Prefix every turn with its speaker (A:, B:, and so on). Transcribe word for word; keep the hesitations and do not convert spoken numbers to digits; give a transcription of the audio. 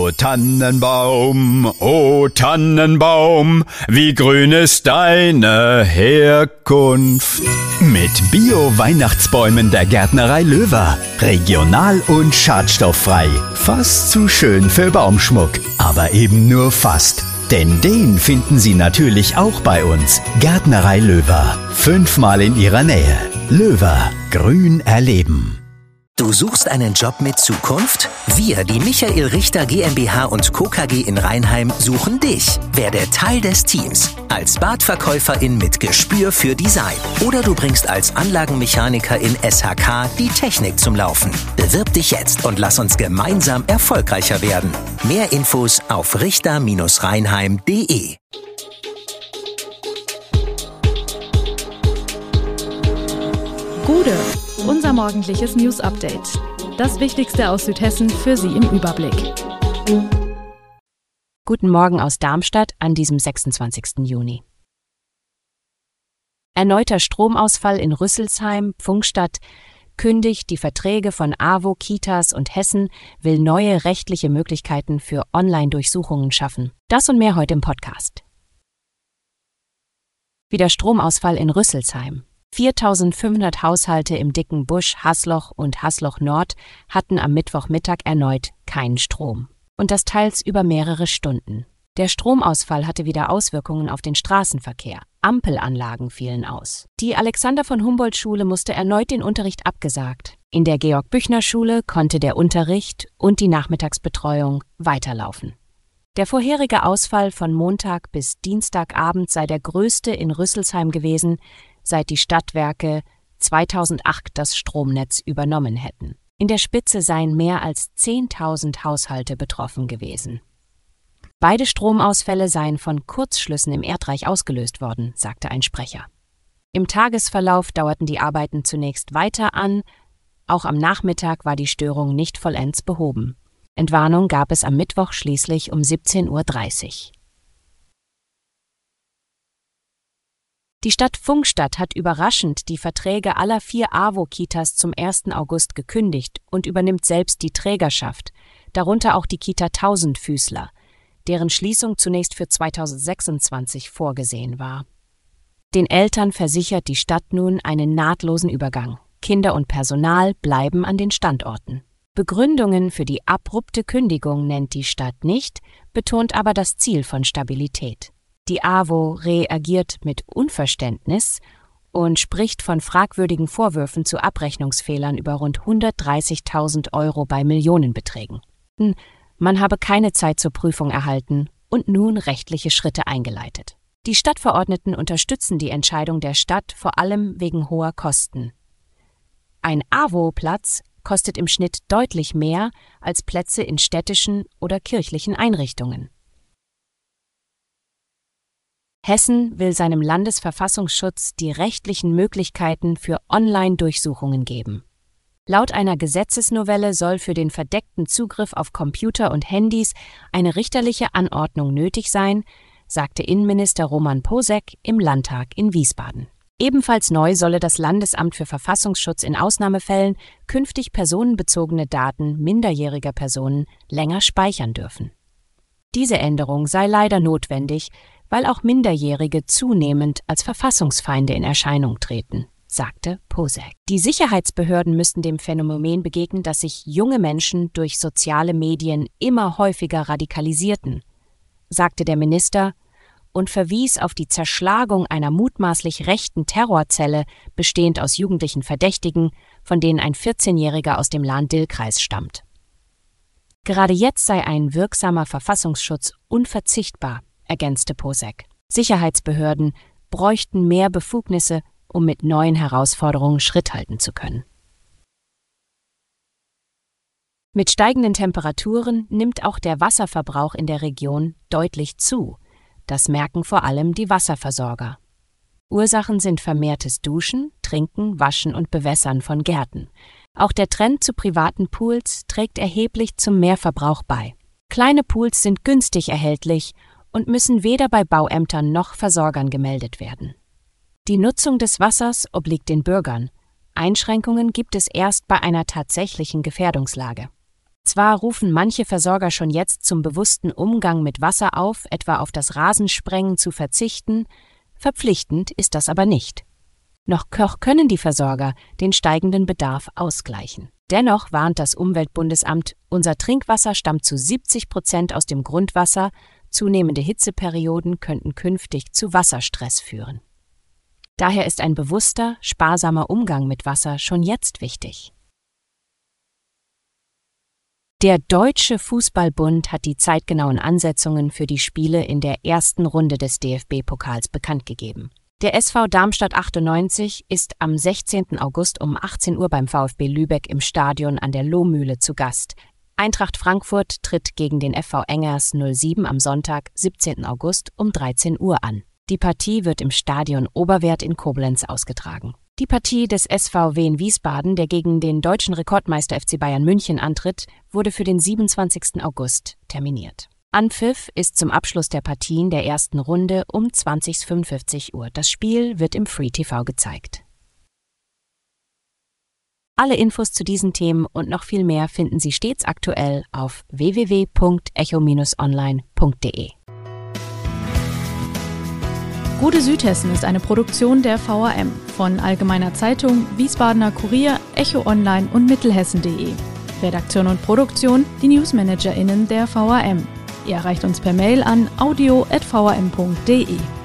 A: O Tannenbaum, o Tannenbaum, wie grün ist deine Herkunft. Mit Bio-Weihnachtsbäumen der Gärtnerei Löwer. Regional und schadstofffrei. Fast zu schön für Baumschmuck. Aber eben nur fast. Denn den finden Sie natürlich auch bei uns. Gärtnerei Löwer. Fünfmal in Ihrer Nähe. Löwer. Grün erleben.
B: Du suchst einen Job mit Zukunft? Wir, die Michael Richter GmbH und Co. K G in Rheinheim, suchen dich. Werde Teil des Teams. Als Badverkäuferin mit Gespür für Design. Oder du bringst als Anlagenmechaniker in S H K die Technik zum Laufen. Bewirb dich jetzt und lass uns gemeinsam erfolgreicher werden. Mehr Infos auf richter Bindestrich rheinheim punkt de.
C: Gude, unser morgendliches News-Update. Das Wichtigste aus Südhessen für Sie im Überblick.
D: Guten Morgen aus Darmstadt an diesem sechsundzwanzigsten Juni. Erneuter Stromausfall in Rüsselsheim, Pfungstadt, kündigt die Verträge von A W O, Kitas und Hessen, will neue rechtliche Möglichkeiten für Online-Durchsuchungen schaffen. Das und mehr heute im Podcast. Wieder Stromausfall in Rüsselsheim. viertausendfünfhundert Haushalte im Dicken Busch, Hasloch und Hasloch Nord hatten am Mittwochmittag erneut keinen Strom. Und das teils über mehrere Stunden. Der Stromausfall hatte wieder Auswirkungen auf den Straßenverkehr. Ampelanlagen fielen aus. Die Alexander-von-Humboldt-Schule musste erneut den Unterricht abgesagt. In der Georg-Büchner-Schule konnte der Unterricht und die Nachmittagsbetreuung weiterlaufen. Der vorherige Ausfall von Montag bis Dienstagabend sei der größte in Rüsselsheim gewesen, seit die Stadtwerke zweitausendacht das Stromnetz übernommen hätten. In der Spitze seien mehr als zehntausend Haushalte betroffen gewesen. Beide Stromausfälle seien von Kurzschlüssen im Erdreich ausgelöst worden, sagte ein Sprecher. Im Tagesverlauf dauerten die Arbeiten zunächst weiter an, auch am Nachmittag war die Störung nicht vollends behoben. Entwarnung gab es am Mittwoch schließlich um siebzehn Uhr dreißig. Die Stadt Pfungstadt hat überraschend die Verträge aller vier A W O-Kitas zum ersten August gekündigt und übernimmt selbst die Trägerschaft, darunter auch die Kita Tausendfüßler, deren Schließung zunächst für zweitausendsechsundzwanzig vorgesehen war. Den Eltern versichert die Stadt nun einen nahtlosen Übergang. Kinder und Personal bleiben an den Standorten. Begründungen für die abrupte Kündigung nennt die Stadt nicht, betont aber das Ziel von Stabilität. Die A W O reagiert mit Unverständnis und spricht von fragwürdigen Vorwürfen zu Abrechnungsfehlern über rund hundertdreißigtausend Euro bei Millionenbeträgen. Man habe keine Zeit zur Prüfung erhalten und nun rechtliche Schritte eingeleitet. Die Stadtverordneten unterstützen die Entscheidung der Stadt vor allem wegen hoher Kosten. Ein A W O-Platz kostet im Schnitt deutlich mehr als Plätze in städtischen oder kirchlichen Einrichtungen. Hessen will seinem Landesverfassungsschutz die rechtlichen Möglichkeiten für Online-Durchsuchungen geben. Laut einer Gesetzesnovelle soll für den verdeckten Zugriff auf Computer und Handys eine richterliche Anordnung nötig sein, sagte Innenminister Roman Posek im Landtag in Wiesbaden. Ebenfalls neu solle das Landesamt für Verfassungsschutz in Ausnahmefällen künftig personenbezogene Daten minderjähriger Personen länger speichern dürfen. Diese Änderung sei leider notwendig, weil auch Minderjährige zunehmend als Verfassungsfeinde in Erscheinung treten, sagte Posek. Die Sicherheitsbehörden müssten dem Phänomen begegnen, dass sich junge Menschen durch soziale Medien immer häufiger radikalisierten, sagte der Minister und verwies auf die Zerschlagung einer mutmaßlich rechten Terrorzelle, bestehend aus jugendlichen Verdächtigen, von denen ein vierzehnjähriger aus dem Lahn-Dill-Kreis stammt. Gerade jetzt sei ein wirksamer Verfassungsschutz unverzichtbar, ergänzte Posek. Sicherheitsbehörden bräuchten mehr Befugnisse, um mit neuen Herausforderungen Schritt halten zu können. Mit steigenden Temperaturen nimmt auch der Wasserverbrauch in der Region deutlich zu. Das merken vor allem die Wasserversorger. Ursachen sind vermehrtes Duschen, Trinken, Waschen und Bewässern von Gärten. Auch der Trend zu privaten Pools trägt erheblich zum Mehrverbrauch bei. Kleine Pools sind günstig erhältlich und müssen weder bei Bauämtern noch Versorgern gemeldet werden. Die Nutzung des Wassers obliegt den Bürgern. Einschränkungen gibt es erst bei einer tatsächlichen Gefährdungslage. Zwar rufen manche Versorger schon jetzt zum bewussten Umgang mit Wasser auf, etwa auf das Rasensprengen zu verzichten, verpflichtend ist das aber nicht. Noch können die Versorger den steigenden Bedarf ausgleichen. Dennoch warnt das Umweltbundesamt, unser Trinkwasser stammt zu siebzig Prozent aus dem Grundwasser, zunehmende Hitzeperioden könnten künftig zu Wasserstress führen. Daher ist ein bewusster, sparsamer Umgang mit Wasser schon jetzt wichtig. Der Deutsche Fußball-Bund hat die zeitgenauen Ansetzungen für die Spiele in der ersten Runde des D F B-Pokals bekannt gegeben. Der S V Darmstadt achtundneunzig ist am sechzehnten August um achtzehn Uhr beim VfB Lübeck im Stadion an der Lohmühle zu Gast. Eintracht Frankfurt tritt gegen den F V Engers null sieben am Sonntag, siebzehnten August um dreizehn Uhr an. Die Partie wird im Stadion Oberwerth in Koblenz ausgetragen. Die Partie des S V W in Wiesbaden, der gegen den deutschen Rekordmeister F C Bayern München antritt, wurde für den siebenundzwanzigsten August terminiert. Anpfiff ist zum Abschluss der Partien der ersten Runde um zwanzig Uhr fünfundfünfzig. Das Spiel wird im Free T V gezeigt. Alle Infos zu diesen Themen und noch viel mehr finden Sie stets aktuell auf w w w punkt echo Bindestrich online punkt de.
C: Gute Südhessen ist eine Produktion der V A M von Allgemeiner Zeitung, Wiesbadener Kurier, Echo Online und Mittelhessen punkt de. Redaktion und Produktion, die NewsmanagerInnen der V A M. Ihr erreicht uns per Mail an audio at v a m punkt de.